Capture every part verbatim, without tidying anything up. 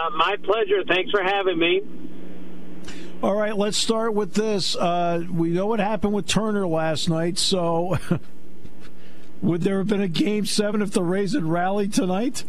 Uh, my pleasure. Thanks for having me. All right, let's start with this. Uh, we know what happened with Turner last night, so would there have been a game seven if the Rays had rallied tonight?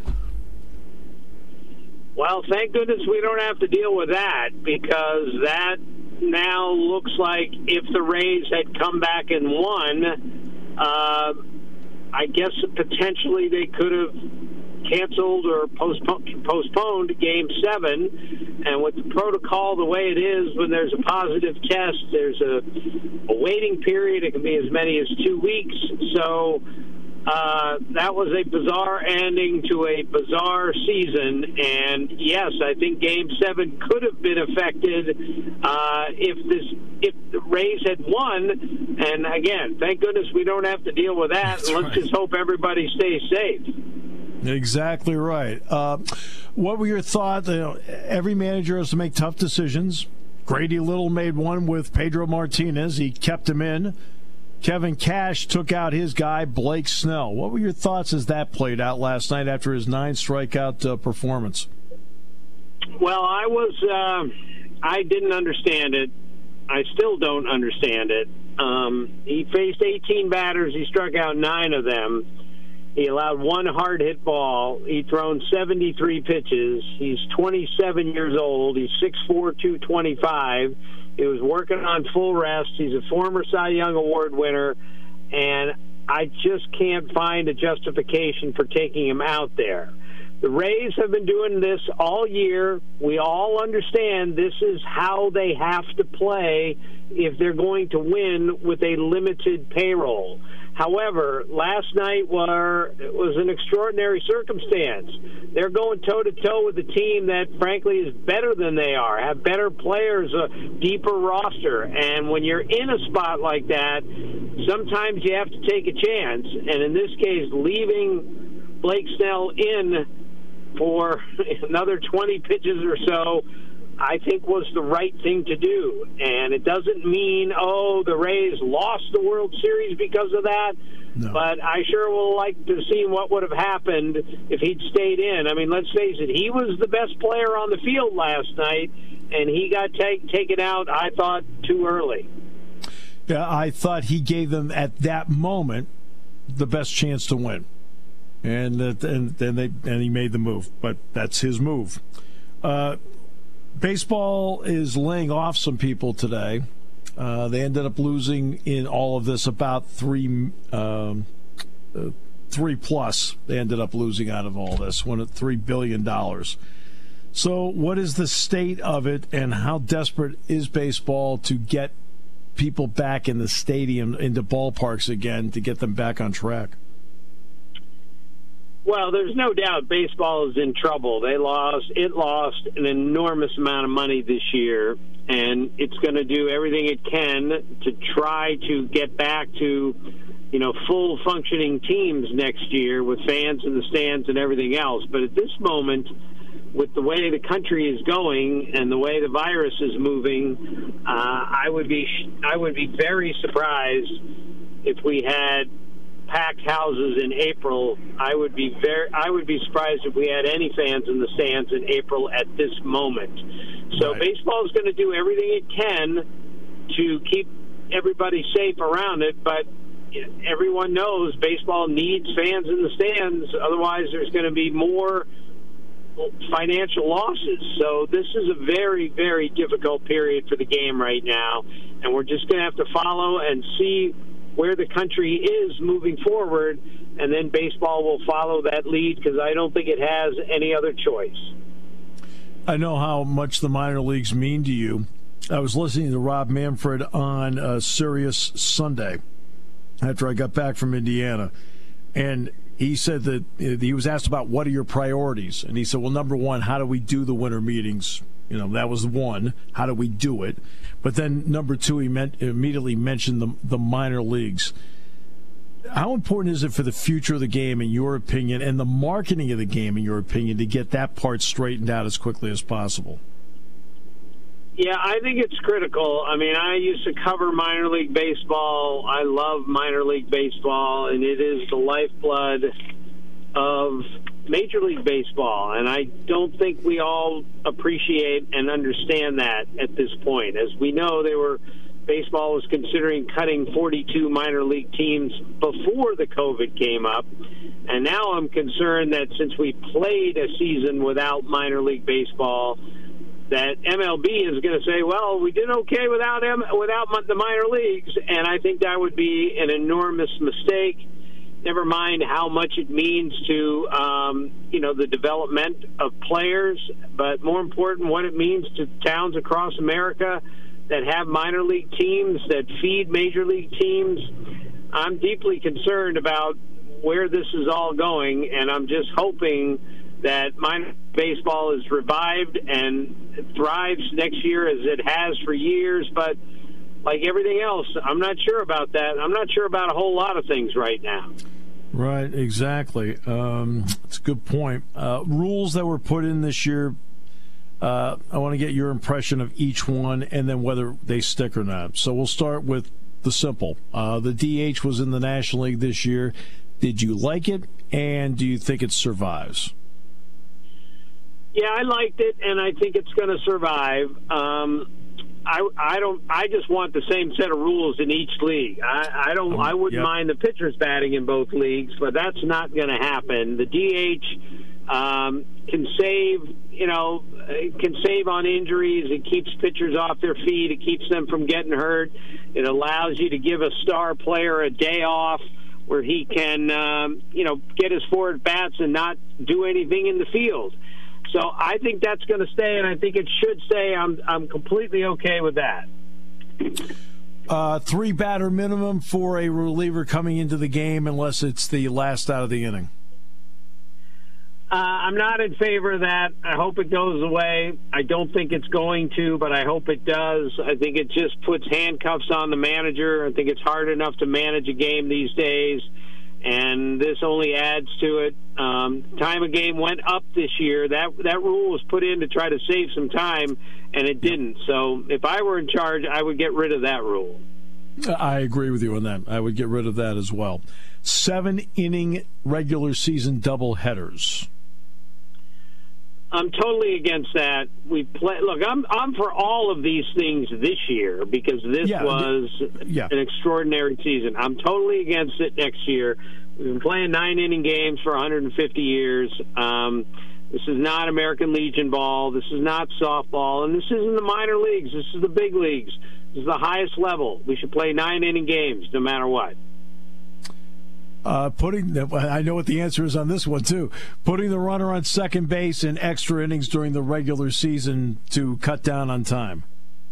Well, thank goodness we don't have to deal with that, because that now looks like if the Rays had come back and won, uh, I guess potentially they could have canceled or postponed, postponed Game seven. And with the protocol the way it is, when there's a positive test, there's a, a waiting period. It can be as many as two weeks. So uh, that was a bizarre ending to a bizarre season. And, yes, I think Game seven could have been affected uh, if this if the Rays had won. And, again, thank goodness we don't have to deal with that. That's Let's right. just hope everybody stays safe. Exactly right. Uh, what were your thoughts? You know, every manager has to make tough decisions. Grady Little made one with Pedro Martinez. He kept him in. Kevin Cash took out his guy, Blake Snell. What were your thoughts as that played out last night after his nine strikeout uh, performance? Well, I was, uh, I didn't understand it. I still don't understand it. Um, he faced eighteen batters. He struck out nine of them. He allowed one hard hit ball. He'd thrown seventy-three pitches. He's twenty-seven years old. He's six foot four, two twenty-five. He was working on full rest. He's a former Cy Young Award winner, and I just can't find a justification for taking him out there. The Rays have been doing this all year. We all understand this is how they have to play if they're going to win with a limited payroll. However, last night were, was an extraordinary circumstance. They're going toe-to-toe with a team that, frankly, is better than they are, have better players, a deeper roster. And when you're in a spot like that, sometimes you have to take a chance. And in this case, leaving Blake Snell in for another twenty pitches or so, I think was the right thing to do. And it doesn't mean, oh, the Rays lost the World Series because of that. No. But I sure will like to see what would have happened if he'd stayed in. I mean, let's face it, he was the best player on the field last night, and he got take, taken out, I thought, too early. Yeah, I thought he gave them, at that moment, the best chance to win. And then and, and, they, and he made the move. But that's his move. Uh Baseball is laying off some people today. Uh, they ended up losing in all of this about three, um, uh, three plus. They ended up losing out of all this, one at three billion dollars. So, what is the state of it, and how desperate is baseball to get people back in the stadium, into ballparks again, to get them back on track? Well, there's no doubt baseball is in trouble. They lost, it lost an enormous amount of money this year, and it's going to do everything it can to try to get back to, you know, full functioning teams next year with fans in the stands and everything else. But at this moment, with the way the country is going and the way the virus is moving, uh, I would be I would be very surprised if we had packed houses in April. I would be very I would be surprised if we had any fans in the stands in April at this moment. So right. Baseball is going to do everything it can to keep everybody safe around it, but everyone knows baseball needs fans in the stands. Otherwise, there's going to be more financial losses. So this is a very, very difficult period for the game right now, and we're just going to have to follow and see where the country is moving forward, and then baseball will follow that lead, because I don't think it has any other choice. I know how much the minor leagues mean to you. I was listening to Rob Manfred on uh, Sirius Sunday after I got back from Indiana, and he said that he was asked about what are your priorities, and he said, well, number one, how do we do the winter meetings? You know, that was one. How do we do it? But then number two, he meant, immediately mentioned the, the minor leagues. How important is it for the future of the game, in your opinion, and the marketing of the game, in your opinion, to get that part straightened out as quickly as possible? Yeah, I think it's critical. I mean, I used to cover minor league baseball. I love minor league baseball, and it is the lifeblood of Major League Baseball, and I don't think we all appreciate and understand that at this point. As we know, they were baseball was considering cutting forty-two minor league teams before the COVID came up, and now I'm concerned that since we played a season without minor league baseball, that M L B is going to say, well, we did okay without M- without the minor leagues, and I think that would be an enormous mistake. Never mind how much it means to, um, you know, the development of players, but more important, what it means to towns across America that have minor league teams, that feed major league teams. I'm deeply concerned about where this is all going, and I'm just hoping that minor baseball is revived and thrives next year as it has for years. But like everything else, I'm not sure about that. I'm not sure about a whole lot of things right now. Right, exactly. Um, it's a good point. Uh, rules that were put in this year, uh, I want to get your impression of each one and then whether they stick or not. So we'll start with the simple. Uh, the D H was in the National League this year. Did you like it, and do you think it survives? Yeah, I liked it, and I think it's going to survive. Um, I, I don't. I just want the same set of rules in each league. I, I don't. Um, I wouldn't yep. mind the pitchers batting in both leagues, but that's not going to happen. The D H um, can save. You know, can save on injuries. It keeps pitchers off their feet. It keeps them from getting hurt. It allows you to give a star player a day off where he can, um, you know, get his four at bats and not do anything in the field. So I think that's going to stay, and I think it should stay. I'm I'm completely okay with that. Uh, three batter minimum for a reliever coming into the game, unless it's the last out of the inning. Uh, I'm not in favor of that. I hope it goes away. I don't think it's going to, but I hope it does. I think it just puts handcuffs on the manager. I think it's hard enough to manage a game these days, and this only adds to it. Um, time of game went up this year. That that rule was put in to try to save some time, and it didn't. So if I were in charge, I would get rid of that rule. I agree with you on that. I would get rid of that as well. Seven-inning regular season doubleheaders. I'm totally against that. We play. Look, I'm I'm for all of these things this year because this yeah, was yeah. an extraordinary season. I'm totally against it next year. We've been playing nine-inning games for one hundred fifty years. Um, this is not American Legion ball. This is not softball, and this isn't the minor leagues. This is the big leagues. This is the highest level. We should play nine-inning games no matter what. Uh, putting, I know what the answer is on this one too. Putting the runner on second base in extra innings during the regular season to cut down on time.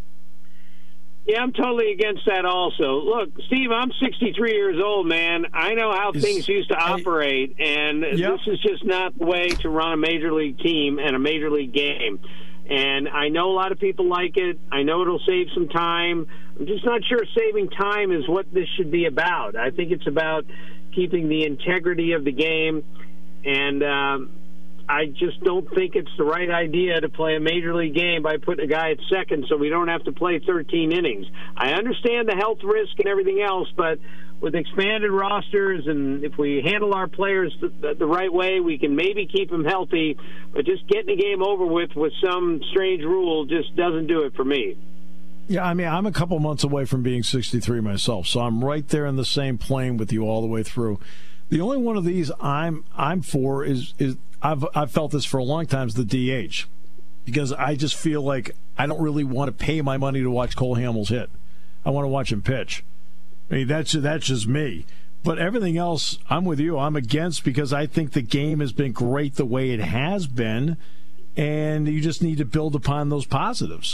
Yeah, I'm totally against that also. Look, Steve, I'm sixty-three years old, man. I know how is, things used to operate, and yep. this is just not the way to run a major league team and a major league game. And I know a lot of people like it. I know it'll save some time. I'm just not sure saving time is what this should be about. I think it's about keeping the integrity of the game, and um, I just don't think it's the right idea to play a major league game by putting a guy at second so we don't have to play thirteen innings. I understand the health risk and everything else, but with expanded rosters and if we handle our players the, the right way, we can maybe keep them healthy, but just getting the game over with with some strange rule just doesn't do it for me. Yeah, I mean, I'm a couple months away from being sixty-three myself, so I'm right there in the same plane with you all the way through. The only one of these I'm I'm for is is I've I've felt this for a long time is the D H, because I just feel like I don't really want to pay my money to watch Cole Hamels hit. I want to watch him pitch. I mean, that's that's just me. But everything else, I'm with you. I'm against because I think the game has been great the way it has been, and you just need to build upon those positives.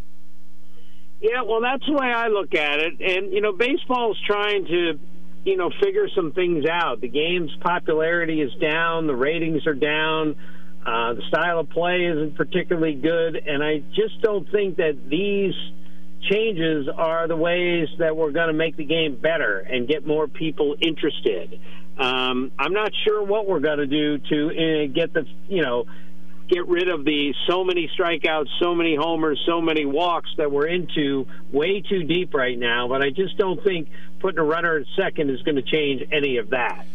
Yeah, well, that's the way I look at it. And, you know, baseball's trying to, you know, figure some things out. The game's popularity is down. The ratings are down. Uh, the style of play isn't particularly good. And I just don't think that these changes are the ways that we're going to make the game better and get more people interested. Um, I'm not sure what we're going to do to uh, get the, you know, get rid of the so many strikeouts, so many homers, so many walks that we're into way too deep right now. But I just don't think putting a runner at second is going to change any of that.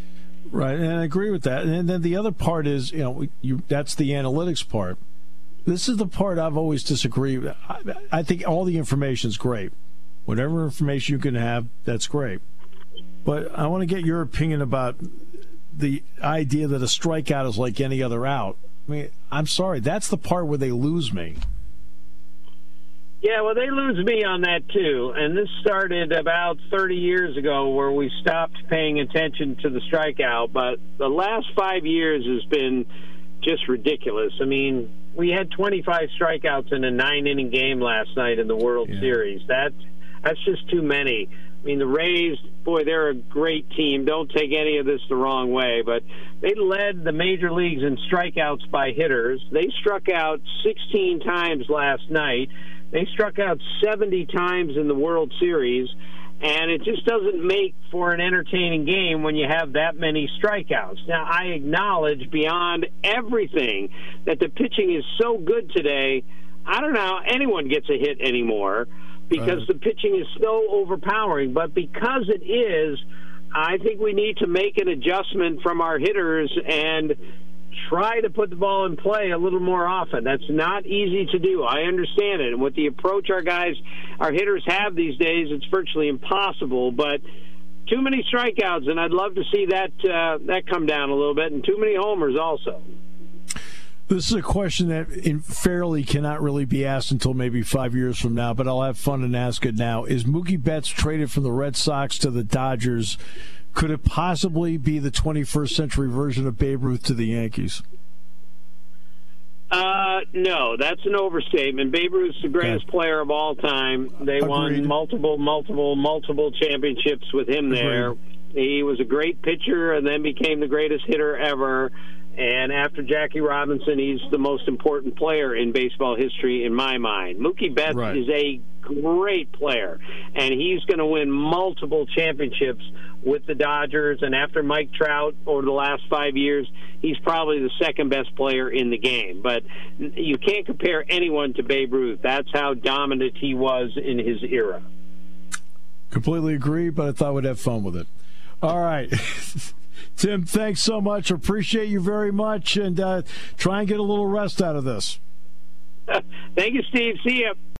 Right, and I agree with that. And then the other part is, you know, you, that's the analytics part. This is the part I've always disagreed with. I, I think all the information is great. Whatever information you can have, that's great. But I want to get your opinion about the idea that a strikeout is like any other out. I mean, I'm sorry, that's the part where they lose me. Yeah, well, they lose me on that, too. And this started about thirty years ago where we stopped paying attention to the strikeout. But the last five years has been just ridiculous. I mean, we had twenty-five strikeouts in a nine-inning game last night in the World yeah. Series. That, that's just too many. I mean, the Rays, boy, they're a great team. Don't take any of this the wrong way, but they led the major leagues in strikeouts by hitters. They struck out sixteen times last night. They struck out seventy times in the World Series, and it just doesn't make for an entertaining game when you have that many strikeouts. Now, I acknowledge beyond everything that the pitching is so good today, I don't know how anyone gets a hit anymore because uh, the pitching is so overpowering. But because it is, I think we need to make an adjustment from our hitters and try to put the ball in play a little more often. That's not easy to do. I understand it. And with the approach our guys, our hitters have these days, it's virtually impossible. But too many strikeouts, and I'd love to see that uh, that come down a little bit, and too many homers also. This is a question that in fairly cannot really be asked until maybe five years from now, but I'll have fun and ask it now. Is Mookie Betts traded from the Red Sox to the Dodgers? Could it possibly be the twenty-first century version of Babe Ruth to the Yankees? Uh, no, that's an overstatement. Babe Ruth's the greatest okay. player of all time. They Agreed. won multiple, multiple, multiple championships with him there. Agreed. He was a great pitcher and then became the greatest hitter ever. And after Jackie Robinson, he's the most important player in baseball history in my mind. Mookie Betts right. is a great player, and he's going to win multiple championships with the Dodgers. And after Mike Trout over the last five years, he's probably the second best player in the game. But you can't compare anyone to Babe Ruth. That's how dominant he was in his era. Completely agree, but I thought we'd have fun with it. All right. Tim, thanks so much. Appreciate you very much, and uh, try and get a little rest out of this. Thank you, Steve. See you.